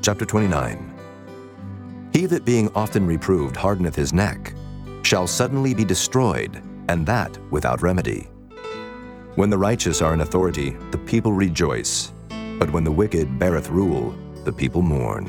Chapter 29. He that being often reproved hardeneth his neck shall suddenly be destroyed, and that without remedy. When the righteous are in authority, the people rejoice, but when the wicked beareth rule, the people mourn.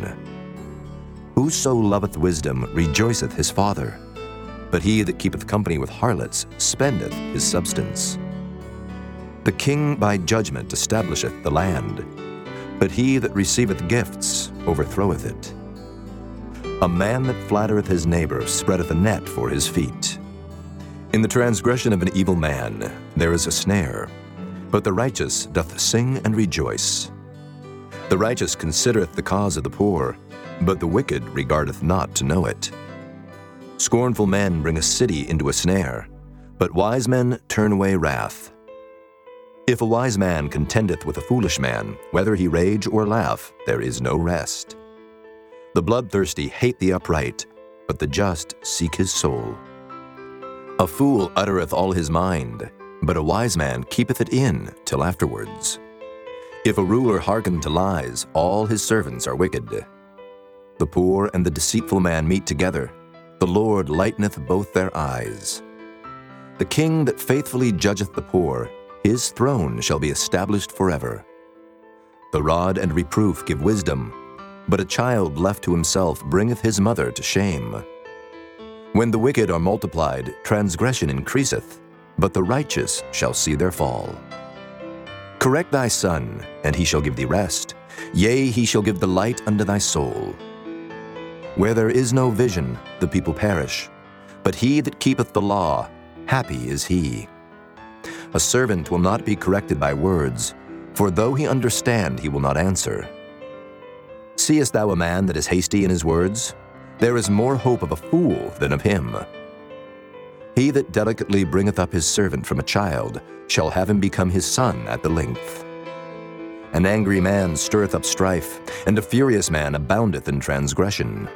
Whoso loveth wisdom rejoiceth his father, but he that keepeth company with harlots spendeth his substance. The king by judgment establisheth the land, but he that receiveth gifts overthroweth it. A man that flattereth his neighbor spreadeth a net for his feet. In the transgression of an evil man there is a snare, but the righteous doth sing and rejoice. The righteous considereth the cause of the poor, but the wicked regardeth not to know it. Scornful men bring a city into a snare, but wise men turn away wrath. If a wise man contendeth with a foolish man, whether he rage or laugh, there is no rest. The bloodthirsty hate the upright, but the just seek his soul. A fool uttereth all his mind, but a wise man keepeth it in till afterwards. If a ruler hearken to lies, all his servants are wicked. The poor and the deceitful man meet together. The Lord lighteneth both their eyes. The king that faithfully judgeth the poor, his throne shall be established forever. The rod and reproof give wisdom, but a child left to himself bringeth his mother to shame. When the wicked are multiplied, transgression increaseth, but the righteous shall see their fall. Correct thy son, and he shall give thee rest. Yea, he shall give the light unto thy soul. Where there is no vision, the people perish, but he that keepeth the law, happy is he. A servant will not be corrected by words, for though he understand, he will not answer. Seest thou a man that is hasty in his words? There is more hope of a fool than of him. He that delicately bringeth up his servant from a child shall have him become his son at the length. An angry man stirreth up strife, and a furious man aboundeth in transgression.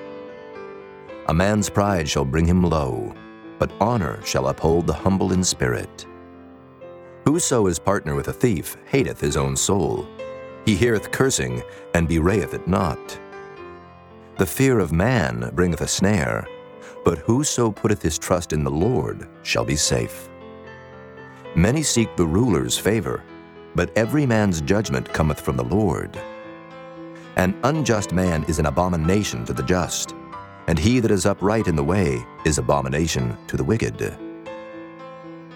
A man's pride shall bring him low, but honor shall uphold the humble in spirit. Whoso is partner with a thief hateth his own soul. He heareth cursing, and bewrayeth it not. The fear of man bringeth a snare, but whoso putteth his trust in the Lord shall be safe. Many seek the ruler's favor, but every man's judgment cometh from the Lord. An unjust man is an abomination to the just, and he that is upright in the way is abomination to the wicked.